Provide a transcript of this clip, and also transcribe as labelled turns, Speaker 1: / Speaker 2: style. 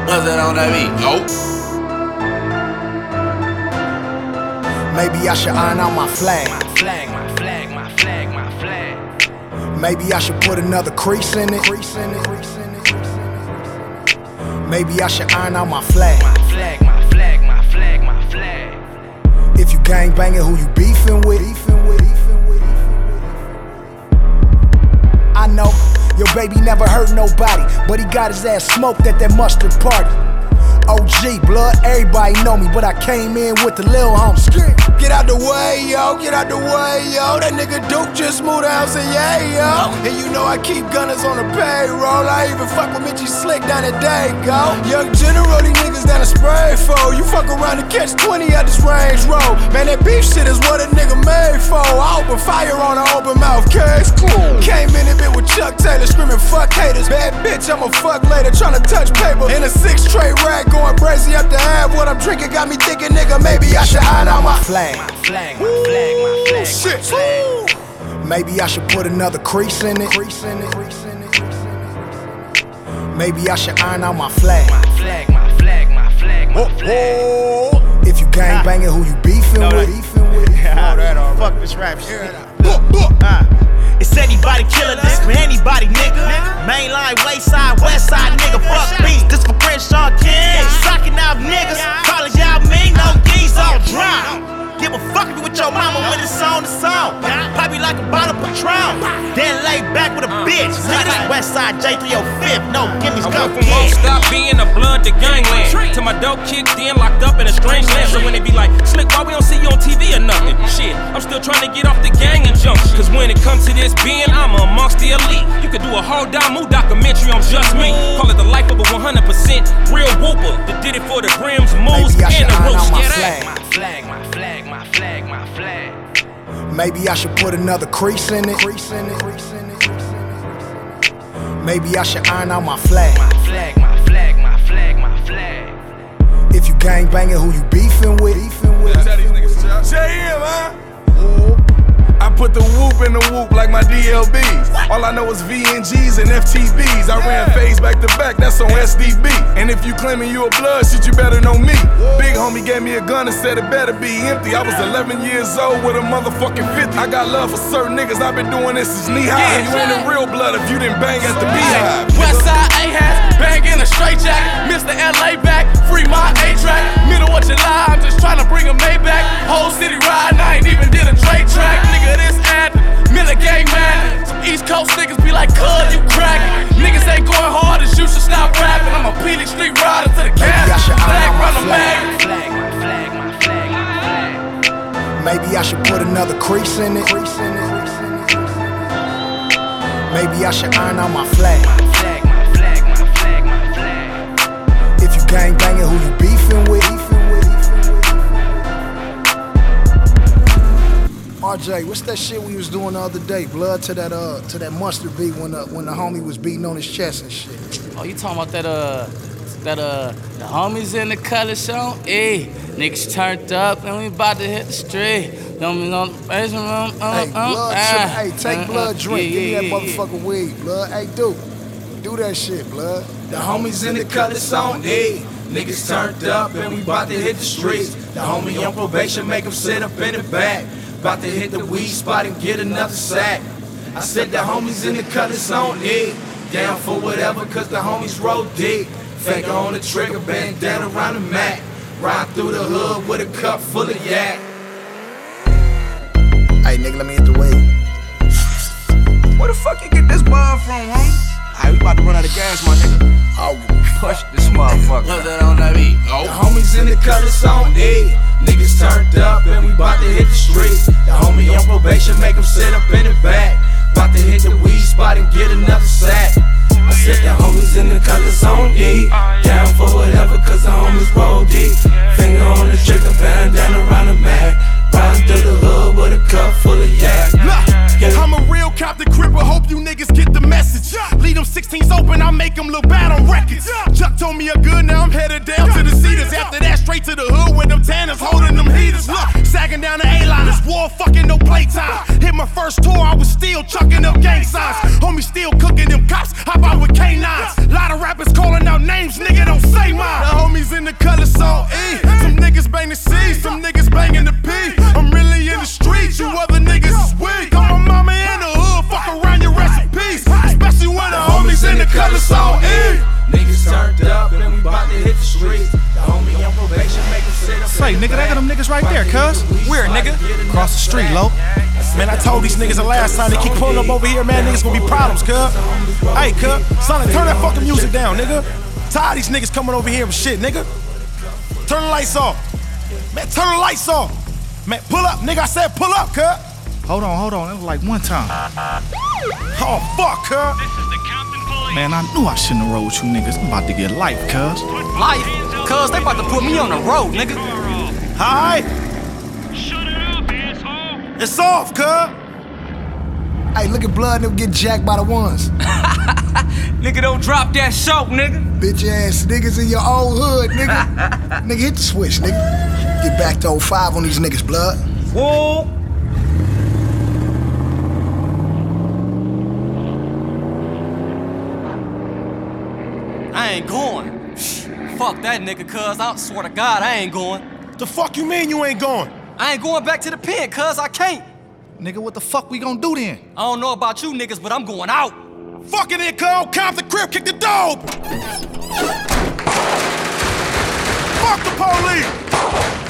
Speaker 1: What's that on that beat? Oh.
Speaker 2: Maybe I should iron out my flag.
Speaker 1: My flag, my flag, my flag, my flag.
Speaker 2: Maybe I should put another crease in it. Maybe I should iron out my flag.
Speaker 1: My flag, my flag, my flag, my flag.
Speaker 2: If you gang banging, who you beefing with? I know your baby never hurt nobody, but he got his ass smoked at that mustard party. OG, blood, everybody know me, but I came in with the lil homie. Get out the way, yo, get out the way, yo. That nigga Duke just moved out, say yeah, yo. And you know I keep gunners on the payroll. I even fuck with Mitchie Slick down at Dago. Young General, these niggas down the spray for. You fuck around and catch 20 at this Range Road. Man, that beef shit is what a nigga made for. I open fire on an open mouth case. Came in it bit with Chuck Taylor, screaming fuck haters. Bad bitch, I'm a fuck later, tryna touch paper. In a 6-tray rack, going brazy up the half. What I'm drinking got me thinking, nigga, maybe I should iron out my flag.
Speaker 1: My flag, my flag, my flag,
Speaker 2: shit.
Speaker 1: my flag.
Speaker 2: Maybe I should put another crease in it. Maybe I should iron out my flag.
Speaker 1: My flag, my flag, my flag, my flag.
Speaker 2: If you gang banging, who you beefing with?
Speaker 3: Fuck this rap shit.
Speaker 4: It's anybody killing this for anybody, nigga. Mainline, wayside, westside, nigga. Fuck beats, this for Crenshaw King. Socking out niggas, college out me, no D's all dry. Give a fuck with your mama when it's on the song. Pop you like a bottle of Patron, then lay back with a bitch. Nigga, Westside J305, no gimmies,
Speaker 5: I
Speaker 4: go
Speaker 5: went from won't stop being a blood to gangland, till my dope kicked in, locked up in a strange land. So when they be like, Slick, why we don't see you on TV or nothing? Shit, I'm still trying to get off the gang injunction. Cause when it comes to this being, I'm amongst the elite. You could do a whole Damu documentary on just me. Call it the life of a 100% real whooper that did it for the Grims, moves, and the roots.
Speaker 1: My flag, my flag, my flag, my flag, my flag.
Speaker 2: Maybe I should put another crease in it. Maybe I should iron out my flag.
Speaker 1: My flag, my flag, my flag, my flag.
Speaker 2: If you gang banging, who you beefing with?
Speaker 6: JM, huh? I put the whoop in the whoop like my DLBs. All I know is VNGs and FTBs. I ran phase back to back, that's on SDB. And if you claiming you a blood shit, you better know me. Big homie gave me a gun and said it better be empty. I was 11 years old with a motherfucking 50. I got love for certain niggas, I've been doing this since knee high. You ain't a real blood if you didn't bang at the beehive.
Speaker 7: Westside A-hats, bang in a straight jacket. Mr. LA back, free my A-track. Middle of July, I'm just trying to bring a Maybach. Whole city riding, I ain't even did a Dre track. Nigga, this ad, Miller gang man. Some East Coast niggas be like, cuz you crack. Niggas ain't going hard as you should stop rapping. I'm a PD street rider to the gas. Flag run the mag.
Speaker 1: My flag, my flag, my flag, my flag.
Speaker 2: Maybe I should put another crease in it. Maybe I should iron out my flag.
Speaker 1: My flag, my flag, my flag, my flag.
Speaker 2: If you gang banging, who you beefing with? RJ, what's that shit we was doing the other day? Blood to that mustard beat when the homie was beating on his chest and shit.
Speaker 7: Oh, you talking about the homies in the color show? Ayy, niggas turned up and we about to hit the street.
Speaker 2: Hey, blood, hey, take blood drink. Give me that motherfucking weed, blood. Hey, do that shit, blood.
Speaker 6: The homies in the color song, ayy. Niggas turned up and we bout to hit the streets. The homie on probation, make him sit up in the back. Bout to hit the weed spot and get another sack. I said the homies in the color zone, down for whatever, cause the homies roll deep. Finger on the trigger, bandana around the mat. Ride through the hood with a cup full of yak.
Speaker 2: Hey, nigga, let me hit the weed.
Speaker 3: Where the fuck you get this bomb from, homie? Alright, we about to run out of gas, my nigga.
Speaker 2: Oh,
Speaker 3: push this motherfucker.
Speaker 1: What's that on that beat?
Speaker 6: The homies in the color zone, niggas turned up and we bout to hit the streets. The homie on probation, make him sit up in the back. Bout to hit the weed spot and get another sack. I said the homies in the color zone, down for whatever, cause the homies roll deep. Finger on the trigger, bandana around the mat. Riding through the hood with a cup full of yak.
Speaker 8: I'm a real Compton Cripper, hope you niggas get the message. Leave them 16s open, I make them look bad on records. Chuck told me a good, now I'm headed down to the Cedars. After that, straight to the hood with them tanners holding them heaters. Look, sagging down the A-liners, war fucking no playtime. Hit my first tour, I was still chucking up gang signs. Homie still cooking them cops, hop out with K9s. Lot of rappers calling out names, nigga don't say mine. colors on E.
Speaker 3: Niggas turned up and we bout to hit the streets. The homie on probation make him sit up.
Speaker 9: Say, nigga, they got them niggas right there, cuz.
Speaker 7: Where, nigga?
Speaker 9: Across the street, low.
Speaker 8: Man, I told these niggas the last time they keep pulling up over here, man, niggas gonna be problems, cuz. Hey, cuz, son, turn that fucking music down, nigga. Tired of these niggas coming over here with shit, nigga. Turn the lights off. Man, turn the lights off. Man, pull up, nigga, I said pull up, cuz.
Speaker 9: Hold on. That was like one time.
Speaker 8: Oh, fuck, cuz.
Speaker 9: Man, I knew I shouldn't have rolled with you niggas. I'm about to get life, cuz.
Speaker 7: Life? Cuz they about to put me on the road, nigga.
Speaker 8: Alright. It's off, cuz.
Speaker 2: Hey, look at Blood and them get jacked by the ones.
Speaker 7: Nigga, don't drop that soap, nigga.
Speaker 2: Bitch ass niggas in your old hood, nigga. Nigga, hit the switch, nigga. Get back to 05 on these niggas, Blood.
Speaker 7: Whoa. I ain't going. Fuck that nigga, cuz. I swear to God, I ain't going.
Speaker 8: The fuck you mean you ain't going?
Speaker 7: I ain't going back to the pen, cuz. I can't.
Speaker 9: Nigga, what the fuck we gonna do then?
Speaker 7: I don't know about you niggas, but I'm going out.
Speaker 8: Fucking it, cuz. Compton crib, kick the door open. Fuck the police.